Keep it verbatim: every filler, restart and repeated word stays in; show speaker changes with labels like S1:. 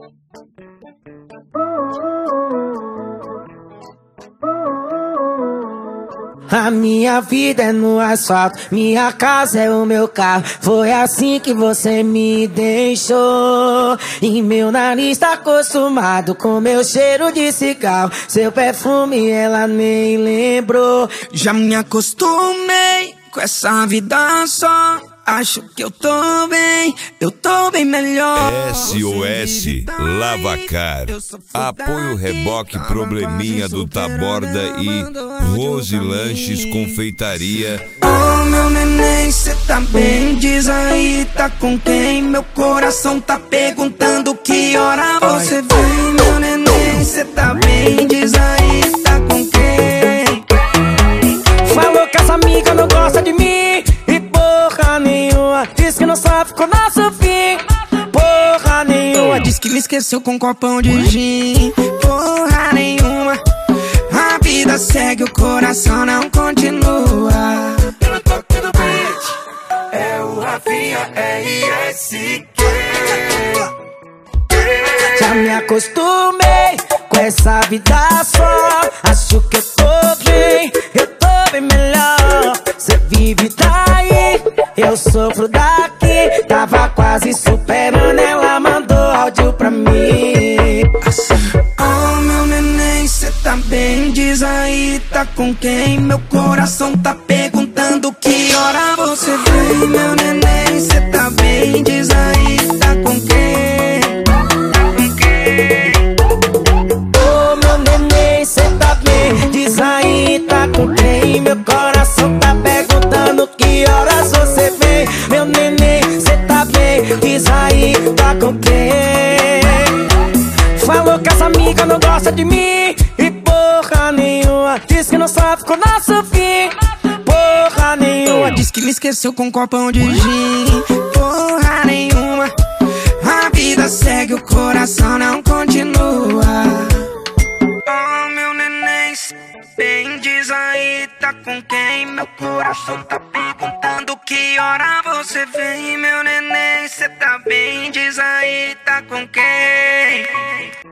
S1: A minha vida é no asfalto, minha casa é o meu carro. Foi assim que você me deixou. E meu nariz tá acostumado com meu cheiro de cigarro. Seu perfume ela nem lembrou.
S2: Já me acostumei com essa vida só. Acho que eu tô bem, eu tô bem melhor.
S3: S O S Lavacar, Apoio Reboque Probleminha do Taborda e Rose Lanches Confeitaria.
S2: Oh meu neném, cê tá bem? Diz aí, tá com quem? Meu coração tá perguntando que hora você vem. Meu neném, cê tá bem? Diz aí, tá com quem?
S1: Falou que essa amiga não gosta de mim e porra nenhuma, diz que não sofre com o nosso fim. Porra nenhuma,
S2: diz que me esqueceu com um copão de gin. Porra nenhuma, a vida segue, o coração não continua. Eu não tô aqui no beat, é o Rafinha R S Q.
S1: Já me acostumei com essa vida só. Acho que eu tô bem, eu tô bem melhor. Cê vive daí, eu sofro daqui. Tava quase superando, ela mandou áudio pra mim.
S2: Oh meu neném, cê tá bem? Diz aí, tá com quem? Meu coração tá perguntando que hora você vem. Meu neném, cê tá bem? Diz aí, tá com quem?
S1: Oh meu neném, cê tá bem? Diz aí, tá com quem? Meu coração tá perguntando que horas você vem. Meu neném, cê tá bem? Diz aí, tá com quem? Falou que essa amiga não gosta de mim e porra nenhuma, diz que não sofre com o nosso fim. Porra nenhuma,
S2: diz que me esqueceu com um copão de gin. Porra nenhuma, a vida segue, o coração não continua. Oh meu neném, bem, diz aí, tá com quem? Meu coração tá perguntando que hora você vem. Meu neném, cê tá bem? Diz aí, tá com quem?